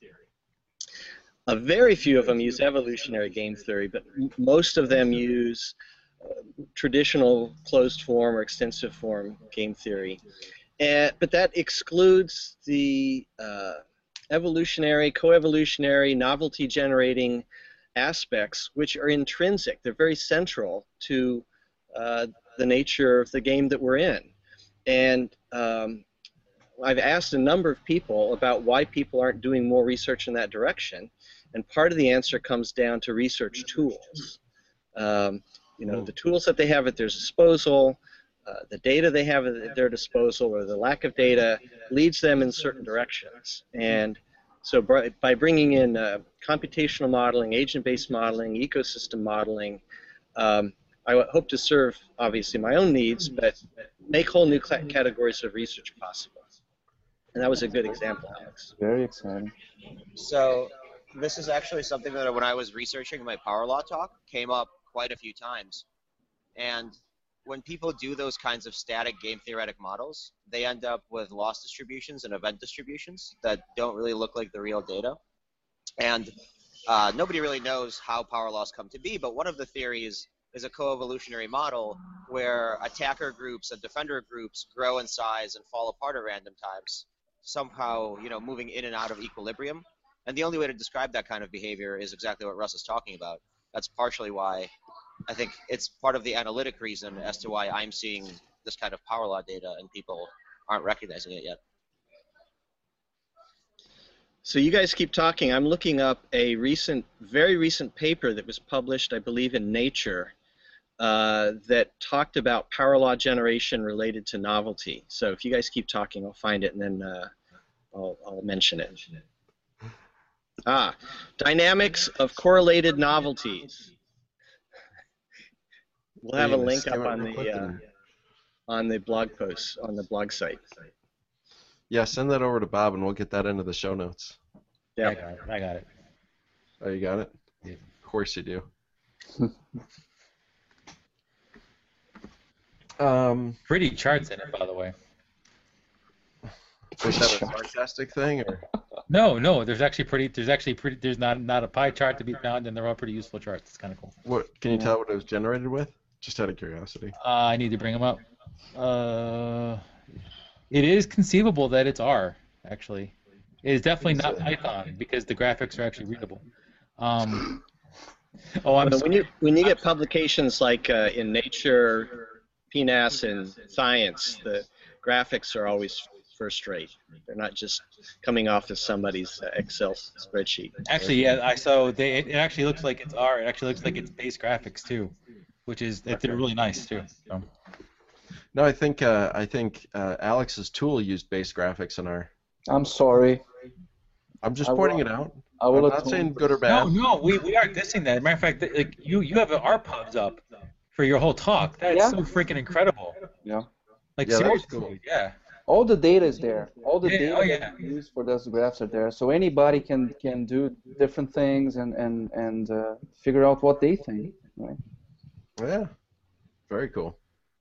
A very few of them use evolutionary game theory, but m most of them use uh, traditional closed form or extensive form game theory. And, but that excludes the uh, evolutionary, coevolutionary, novelty generating aspects which are intrinsic. They're very central to uh, the nature of the game that we're in. And um, I've asked a number of people about why people aren't doing more research in that direction, and part of the answer comes down to research tools. Um, you know, the tools that they have at their disposal, uh, the data they have at their disposal, or the lack of data leads them in certain directions. And so by, by bringing in uh, computational modeling, agent-based modeling, ecosystem modeling, um, I hope to serve, obviously, my own needs, but make whole new categories of research possible. And that was a good example, Alex. Very exciting. So this is actually something that when I was researching my power law talk came up quite a few times. And when people do those kinds of static game theoretic models, they end up with loss distributions and event distributions that don't really look like the real data. And uh, nobody really knows how power laws come to be, but one of the theories is a co-evolutionary model where attacker groups and defender groups grow in size and fall apart at random times, somehow, you know, moving in and out of equilibrium. And the only way to describe that kind of behavior is exactly what Russ is talking about. That's partially why I think it's part of the analytic reason as to why I'm seeing this kind of power law data and people aren't recognizing it yet. So you guys keep talking. I'm looking up a recent, very recent paper that was published, I believe, in Nature, uh, that talked about power law generation related to novelty. So if you guys keep talking, I'll find it and then uh, I'll, I'll mention it. Ah, dynamics of correlated novelties. We'll have a link up on the uh, on the blog post on the blog site. Yeah, send that over to Bob, and we'll get that into the show notes. Yeah, I got it. I got it. Oh, you got it? Yeah. Of course you do. um, Pretty charts in it, by the way. was that a sarcastic thing, or? No, no. There's actually pretty. There's actually pretty. There's not not a pie chart to be found, and they're all pretty useful charts. It's kind of cool. What can you tell what it was generated with? Just out of curiosity. Uh, I need to bring them up. Uh, it is conceivable that it's R. Actually, it is definitely not Python because the graphics are actually readable. Um, oh, I'm Well, when sorry. you when you get publications like uh, in Nature, P N A S, and Science, the graphics are always first rate. They're not just coming off of somebody's uh, Excel spreadsheet. Actually, yeah. I so they it, it actually looks like it's R. It actually looks like it's base graphics too, which is they're really nice too. So. No, I think uh, I think uh, Alex's tool used base graphics in our. I'm sorry. I'm just I pointing will- it out. I will I'm not atone saying for good or this. bad. No, no, we, we aren't dissing that. As a matter of fact, that, like you you have R pubs up for your whole talk. That's Yeah. so freaking incredible. Yeah. Like Yeah, that was seriously, cool. yeah. All the data is there. All the Yeah, data oh, that yeah. you use for those graphs are there. So anybody can can do different things and and and uh, figure out what they think. Right? Yeah. Very cool.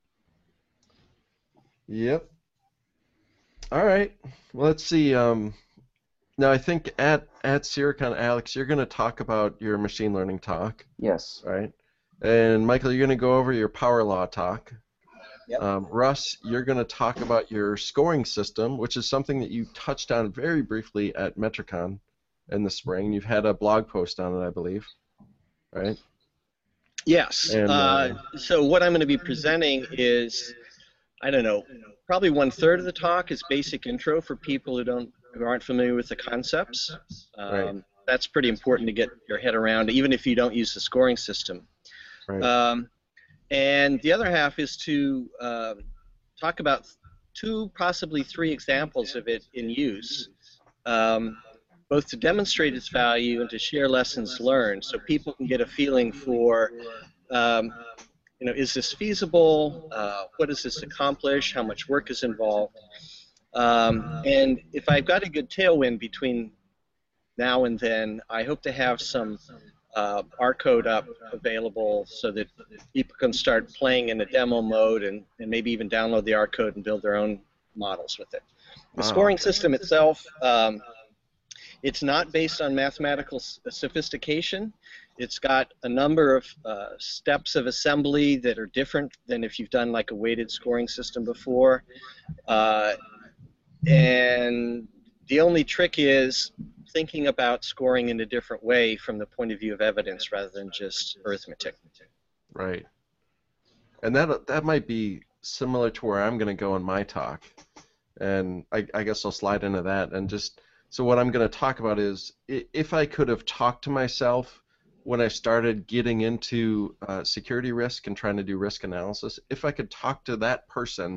Yep. All right. Well, let's see. Um, now, I think at at Syricon, Alex, you're going to talk about your machine learning talk, Yes. right? And Michael, you're going to go over your power law talk. Yep. Um, Russ, you're going to talk about your scoring system, which is something that you touched on very briefly at Metricon in the spring. You've had a blog post on it, I believe, right? Yes. And, uh, uh, so what I'm going to be presenting is, I don't know, probably one third of the talk is basic intro for people who don't who aren't familiar with the concepts. Um, Right. That's pretty important to get your head around, even if you don't use the scoring system. Right. Um, and the other half is to uh, talk about two, possibly three examples of it in use, um, both to demonstrate its value and to share lessons learned, so people can get a feeling for, um, you know, is this feasible? Uh, what does this accomplish? How much work is involved? Um, and if I've got a good tailwind between now and then, I hope to have some uh, R code up available so that people can start playing in a demo mode and, and maybe even download the R code and build their own models with it. The Wow. scoring system itself, um, it's not based on mathematical s- sophistication. It's got a number of uh, steps of assembly that are different than if you've done like a weighted scoring system before. Uh, and The only trick is thinking about scoring in a different way from the point of view of evidence rather than just arithmetic. Right. And that that might be similar to where I'm going to go in my talk. And I, I guess I'll slide into that. And just so what I'm going to talk about is if I could have talked to myself when I started getting into uh, security risk and trying to do risk analysis, if I could talk to that person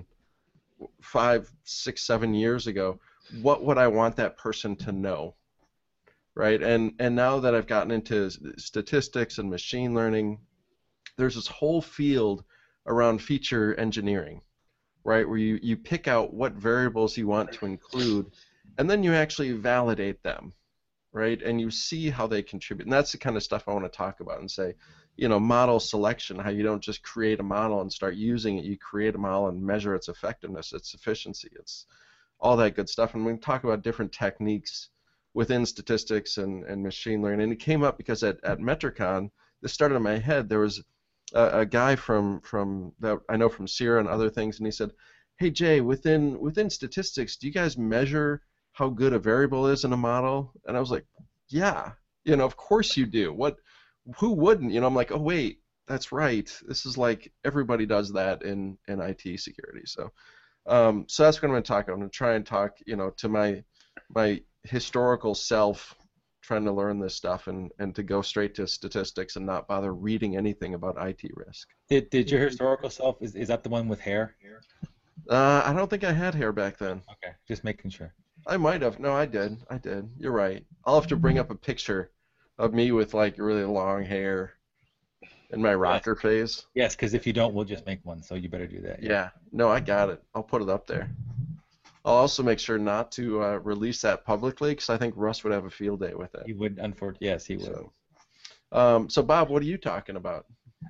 five, six, seven years ago, what would I want that person to know, right? And and now that I've gotten into statistics and machine learning, there's this whole field around feature engineering, right, where you, you pick out what variables you want to include, and then you actually validate them, right, and you see how they contribute. And that's the kind of stuff I want to talk about and say, you know, model selection, how you don't just create a model and start using it, you create a model and measure its effectiveness, its efficiency, its all that good stuff. And we can talk about different techniques within statistics and, and machine learning. And it came up because at, at Metricon, this started in my head, there was a, a guy from, from that I know from Sierra and other things, and he said, hey Jay, within within statistics, do you guys measure how good a variable is in a model? And I was like, yeah, you know, of course you do. What, who wouldn't? You know, I'm like, oh wait, that's right. This is like everybody does that in, in I T security. So um, so that's what I'm going to talk about. I'm going to try and talk, you know, to my my historical self trying to learn this stuff and, and to go straight to statistics and not bother reading anything about I T risk. Did did your historical self, is, is that the one with hair? Uh, I don't think I had hair back then. Okay, just making sure. I might have. No, I did. I did. You're right. I'll have to bring up a picture of me with like really long hair in my rocker yes. phase. Yes, because if you don't, we'll just make one, so you better do that. Yeah. yeah. No, I got it. I'll put it up there. I'll also make sure not to uh, release that publicly because I think Russ would have a field day with it. He would, unfortunately. Yes, he would. So, um, so, Bob, what are you talking about?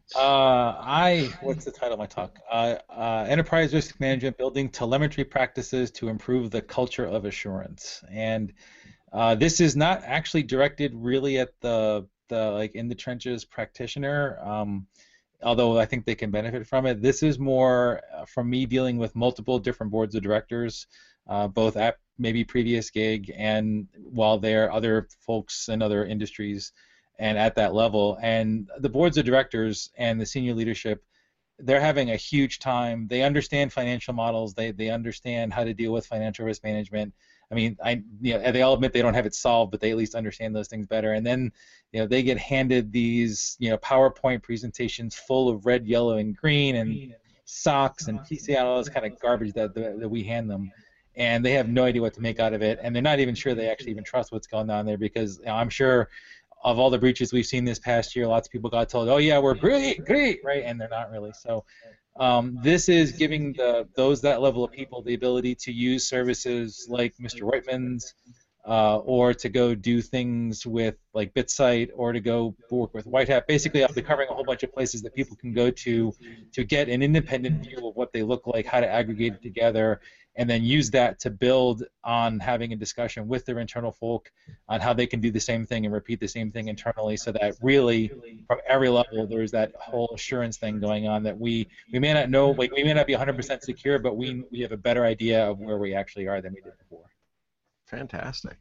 Uh, I, what's the title of my talk? Uh, uh, Enterprise Risk Management, Building Telemetry Practices to Improve the Culture of Assurance. And uh, this is not actually directed really at the, the like in the trenches practitioner, um, although I think they can benefit from it. This is more uh, from me dealing with multiple different boards of directors, uh, both at maybe previous gig and while they're other folks in other industries and at that level. And the boards of directors and the senior leadership, they're having a huge time. They understand financial models. They they understand how to deal with financial risk management. I mean, I you know, they all admit they don't have it solved, but they at least understand those things better. And then, you know, they get handed these, you know, PowerPoint presentations full of red, yellow, and green, and socks and P C I, all this kind of garbage that that we hand them, and they have no idea what to make out of it, and they're not even sure they actually even trust what's going on there because, you know, I'm sure of all the breaches we've seen this past year, lots of people got told, oh yeah, we're great, great, right? And they're not really. So um, this is giving the those that level of people the ability to use services like Mister Reutman's, uh, or to go do things with like BitSight, or to go work with White Hat. Basically, I'll be covering a whole bunch of places that people can go to to get an independent view of what they look like, how to aggregate it together, and then use that to build on having a discussion with their internal folk on how they can do the same thing and repeat the same thing internally, so that really from every level there's that whole assurance thing going on that we we may not know, like we may not be one hundred percent secure, but we we have a better idea of where we actually are than we did before. Fantastic.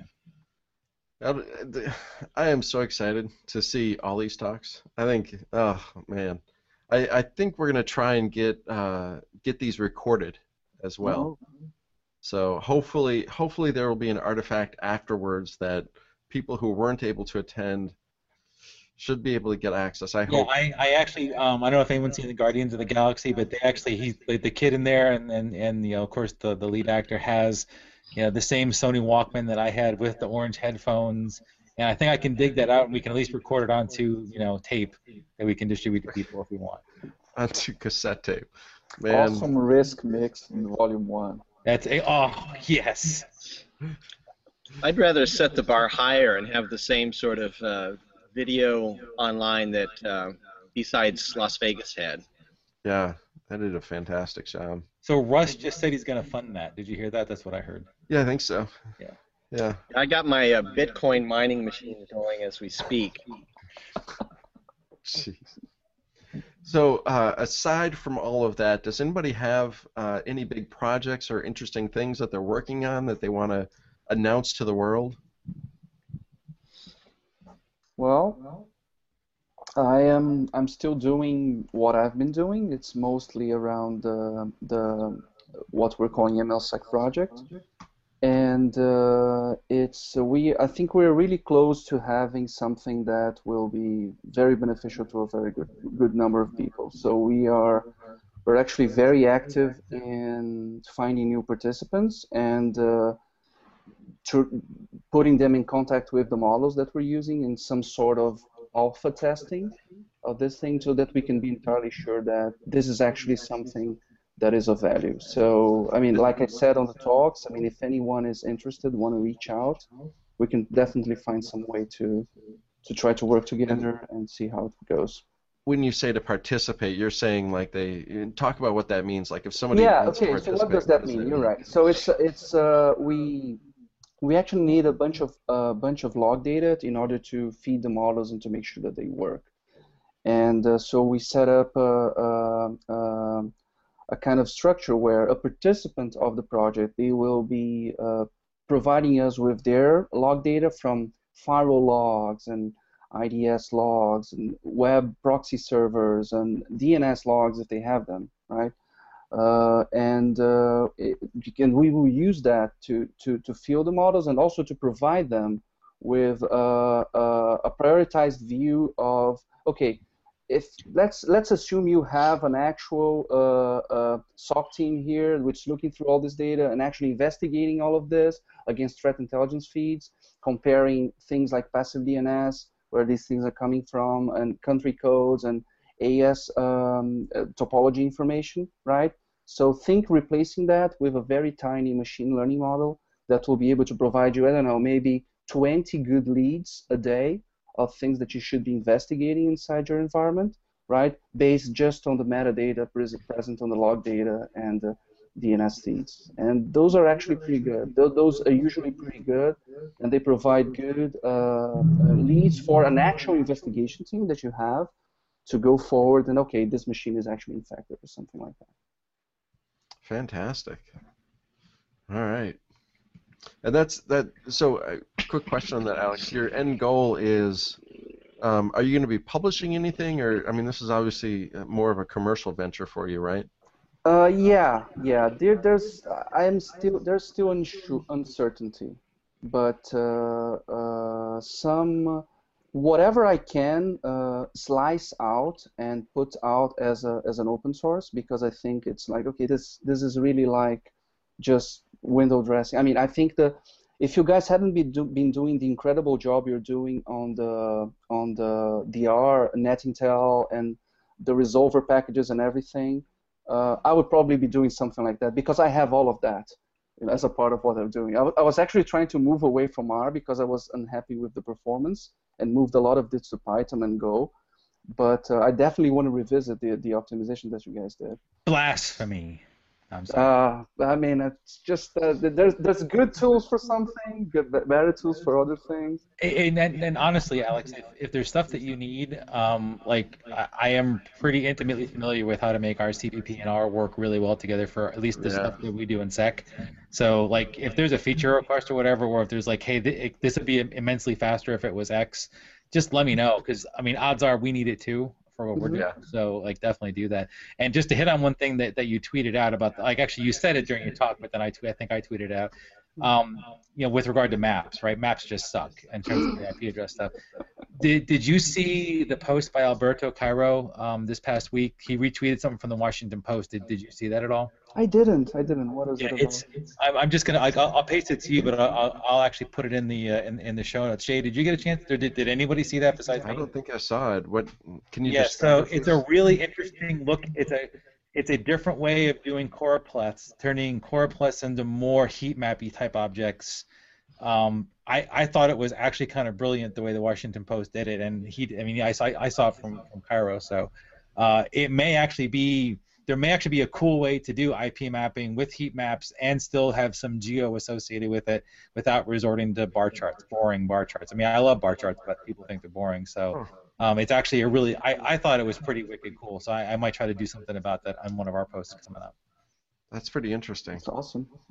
Yeah. I am so excited to see all these talks. I think, oh man, I, I think we're gonna try and get uh, get these recorded as well. Oh. So hopefully, hopefully there will be an artifact afterwards that people who weren't able to attend should be able to get access. I hope. Yeah, I, I actually, um, I don't know if anyone's seen the Guardians of the Galaxy, but they actually, he's the, the kid in there, and, and, and you know, of course, the, the lead actor has, you know, the same Sony Walkman that I had with the orange headphones, and I think I can dig that out, and we can at least record it onto, you know, tape that we can distribute to people if we want. Onto cassette tape. Man. Awesome risk mix in volume one. That's a, oh, yes. I'd rather set the bar higher and have the same sort of uh, video online that uh, besides Las Vegas had. Yeah, that did a fantastic job. So Russ just said he's going to fund that. Did you hear that? That's what I heard. Yeah, I think so. Yeah. Yeah. I got my uh, Bitcoin mining machine going as we speak. Jeez. So uh, aside from all of that, does anybody have uh, any big projects or interesting things that they're working on that they want to announce to the world? Well, I am I'm still doing what I've been doing. It's mostly around the the what we're calling MLSec project, and uh, it's uh, we I think we're really close to having something that will be very beneficial to a very good good number of people. So we are we're actually very active in finding new participants and uh, to putting them in contact with the models that we're using in some sort of alpha testing of this thing so that we can be entirely sure that this is actually something that is of value. So, I mean, like I said on the talks, I mean, if anyone is interested, want to reach out, we can definitely find some way to to try to work together and see how it goes. When you say to participate, you're saying like they talk about what that means. Like if somebody yeah, wants to okay. So participate, what does that mean? You're right. So it's it's uh, we we actually need a bunch of a uh, bunch of log data in order to feed the models and to make sure that they work. And uh, so we set up a, a, a, a kind of structure where a participant of the project, they will be uh, providing us with their log data from firewall logs and I D S logs and web proxy servers and D N S logs if they have them, right? Uh, and uh, it, and we will use that to, to, to fill the models and also to provide them with uh, uh, a prioritized view of, okay, if let's let's assume you have an actual uh, uh, S O C team here which is looking through all this data and actually investigating all of this against threat intelligence feeds, comparing things like passive D N S, where these things are coming from, and country codes and A S um, uh, topology information, right? So think replacing that with a very tiny machine learning model that will be able to provide you, I don't know, maybe twenty good leads a day of things that you should be investigating inside your environment, right? Based just on the metadata present on the log data and the D N S feeds. And those are actually pretty good. Those are usually pretty good, and they provide good uh, leads for an actual investigation team that you have to go forward and, okay, this machine is actually infected or something like that. Fantastic. All right. And that's that. So, a quick question on that, Alex. Your end goal is, um, are you going to be publishing anything, or I mean, this is obviously more of a commercial venture for you, right? Uh, yeah, yeah. There, there's, I am still, there's still uncertainty, but uh, uh, some, whatever I can uh, slice out and put out as a as an open source, because I think it's like, okay, this this is really like just window dressing. I mean, I think the if you guys hadn't been do, been doing the incredible job you're doing on the on the D R, NetIntel, and the resolver packages and everything, uh, I would probably be doing something like that because I have all of that, you know, as a part of what I'm doing. I, I was actually trying to move away from R because I was unhappy with the performance and moved a lot of this to Python and Go. But uh, I definitely want to revisit the the optimization that you guys did. Blasphemy. I'm sorry. Uh, I mean, it's just uh, there's there's good tools for something, good better tools for other things. And, and, and honestly, Alex, if, if there's stuff that you need, um, like I, I am pretty intimately familiar with how to make our C P P and R work really well together for at least the Yeah. stuff that we do in Sec. So, like, if there's a feature request or whatever, or if there's like, hey, th- it, this would be immensely faster if it was X, just let me know, because I mean, odds are we need it too for what we're doing. Yeah. So, like, definitely do that. And just to hit on one thing that, that you tweeted out about, like, actually you said it during your talk, but then I, tw- I think I tweeted out, um, you know, with regard to maps, right? Maps just suck in terms of the I P address stuff. Did Did you see the post by Alberto Cairo um, this past week? He retweeted something from the Washington Post. Did Did you see that at all? I didn't. I didn't. What is Yeah, it about? it's. I'm, I'm just gonna. Like, I'll, I'll paste it to you, but I'll, I'll actually put it in the uh, in, in the show notes. Shay, did you get a chance? Or did Did anybody see that besides I me? don't think I saw it. What can you Yeah, just? so it's a really interesting look. It's a it's a different way of doing choropleths, turning choropleths into more heat mappy type objects. Um, I, I thought it was actually kind of brilliant the way the Washington Post did it, and he I mean I saw I saw it from, from Cairo, so uh, it may actually be there may actually be a cool way to do I P mapping with heat maps and still have some geo associated with it without resorting to bar charts, boring bar charts. I mean I love bar charts, but people think they're boring, so. Um, it's actually a really, I, I thought it was pretty wicked cool, so I, I might try to do something about that on one of our posts coming up. That's pretty interesting. That's awesome.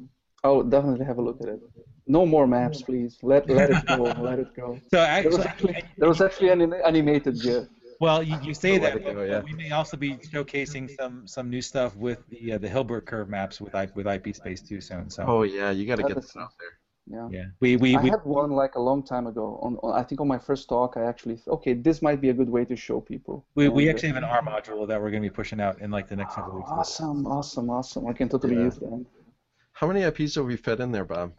I'll definitely have a look at it. No more maps, please. Let let it go. Let it go. So There was actually, actually there was actually an animated GIF. well, you, you say Let that, it but, go, but yeah. we may also be showcasing some some new stuff with the uh, the Hilbert curve maps with I, with I P Space too soon. So Oh yeah, you got to That get is- that out there. Yeah. yeah, we we, I we had one like a long time ago. On, on I think on my first talk, I actually th- okay, this might be a good way to show people. we, we And, uh, actually have an R module that we're going to be pushing out in like the next couple of weeks. Awesome, awesome, awesome. I can totally Yeah. use that. How many I Ps have we fed in there, Bob?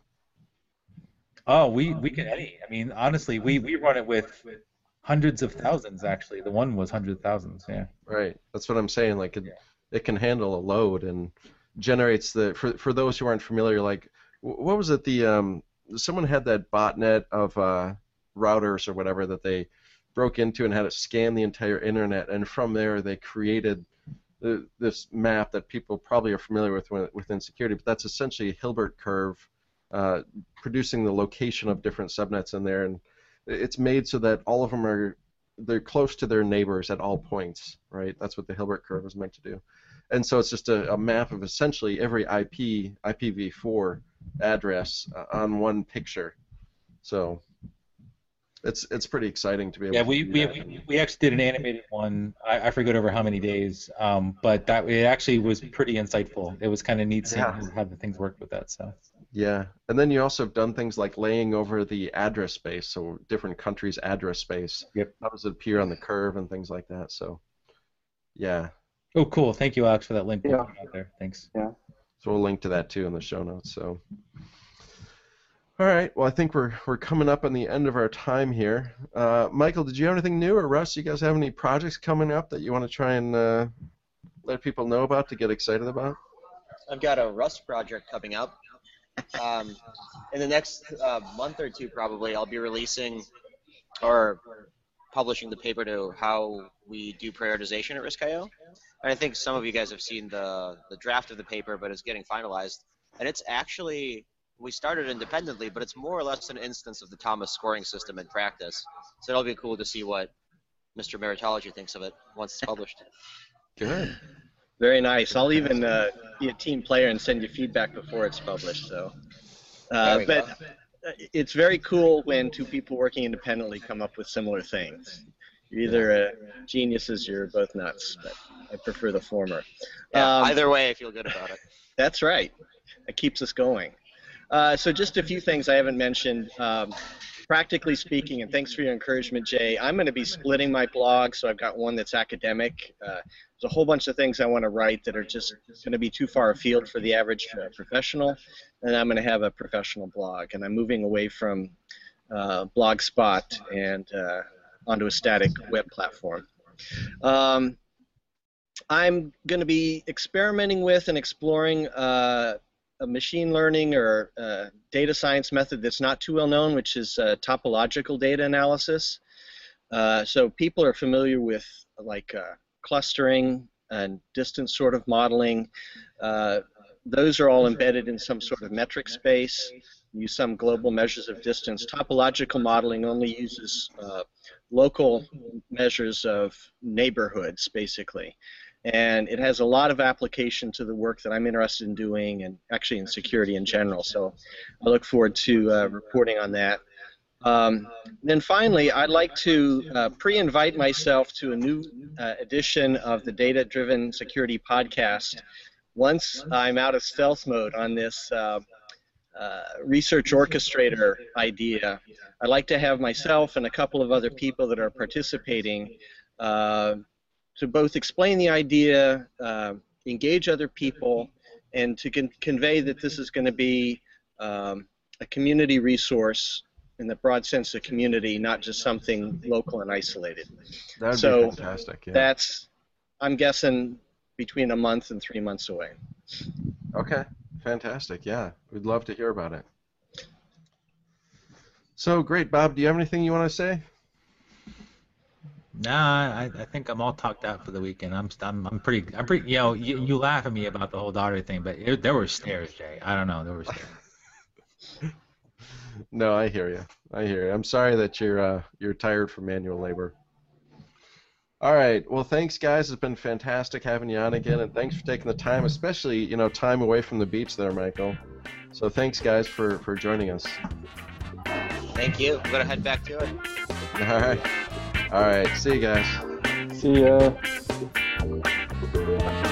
Oh, we we can any. I mean, honestly, we we run it with hundreds of thousands. Actually, the one was hundred thousands. Yeah. Right. That's what I'm saying. Like it, it can handle a load and generates the for for those who aren't familiar. Like wh- what was it? The um someone had that botnet of uh, routers or whatever that they broke into and had it scan the entire internet, and from there they created the, this map that people probably are familiar with when- within security. But that's essentially a Hilbert curve, uh, producing the location of different subnets in there, and it's made so that all of them are they're close to their neighbors at all points, right? That's what the Hilbert curve is meant to do. And so it's just a, a map of essentially every I P, I P v four address uh, on one picture. So it's it's pretty exciting to be able Yeah, to we, do we, that. we, we actually did an animated one. I, I forget over how many days, um, but that it actually was pretty insightful. It was kind of neat seeing Yeah. how the things worked with that. So Yeah, and then you also have done things like laying over the address space, so different countries' address space. Yep. How does it appear on the curve and things like that? So, yeah. oh, cool. Thank you, Alex, for that link. We'll Yeah. put it out there. Thanks. So we'll link to that too in the show notes. So, all right. Well, I think we're we're coming up on the end of our time here. Uh, Michael, did you have anything new, or Russ? You guys have any projects coming up that you want to try and uh, let people know about to get excited about? I've got a Rust project coming up. Um, in the next uh, month or two, probably, I'll be releasing or publishing the paper to how we do prioritization at Risk dot I O. And I think some of you guys have seen the, the draft of the paper, but it's getting finalized. And it's actually, we started independently, but it's more or less an instance of the Thomas scoring system in practice. So it'll be cool to see what Mister Meritology thinks of it once it's published. Good. Very nice. I'll even uh, be a team player and send you feedback before it's published. So, uh, There we but go. it's very cool when two people working independently come up with similar things. You're either uh, geniuses, you're both nuts. But I prefer the former. Yeah, Um, either way, I feel good about it. That's right. It keeps us going. Uh, so just a few things I haven't mentioned. Um, practically speaking, and thanks for your encouragement, Jay, I'm going to be splitting my blog, so I've got one that's academic. Uh, there's a whole bunch of things I want to write that are just going to be too far afield for the average uh, professional, and I'm going to have a professional blog, and I'm moving away from uh, Blogspot and uh, onto a static web platform. Um, I'm going to be experimenting with and exploring uh, a machine learning or uh, data science method that's not too well known, which is uh, topological data analysis. Uh, so people are familiar with like uh, clustering and distance sort of modeling. Uh, those are all embedded in some sort of metric space. Use some global measures of distance. Topological modeling only uses uh, local measures of neighborhoods, basically. And it has a lot of application to the work that I'm interested in doing, and actually in security in general. So I look forward to uh, reporting on that. Um, then finally, I'd like to uh, pre-invite myself to a new uh, edition of the Data Driven Security Podcast. Once I'm out of stealth mode on this uh, uh, research orchestrator idea, I'd like to have myself and a couple of other people that are participating uh, to both explain the idea, uh, engage other people, and to con convey that this is going to be um, a community resource in the broad sense of community, not just something local and isolated. That would So be fantastic. Yeah. that's, I'm guessing, between a month and three months away. Okay, fantastic. Yeah, we'd love to hear about it. So great, Bob. Do you have anything you want to say? Nah, I, I think I'm all talked out for the weekend. I'm I'm, I'm pretty I'm pretty. You know, you, you laugh at me about the whole daughter thing, but it, there were stairs, Jay. I don't know, there were stairs. No, I hear you. I hear you. I'm sorry that you're uh, you're tired from manual labor. All right. Well, thanks, guys. It's been fantastic having you on again, and thanks for taking the time, especially you know time away from the beach there, Michael. So thanks, guys, for for joining us. Thank you. I'm gonna head back to it. All right. All right. See you guys. See ya.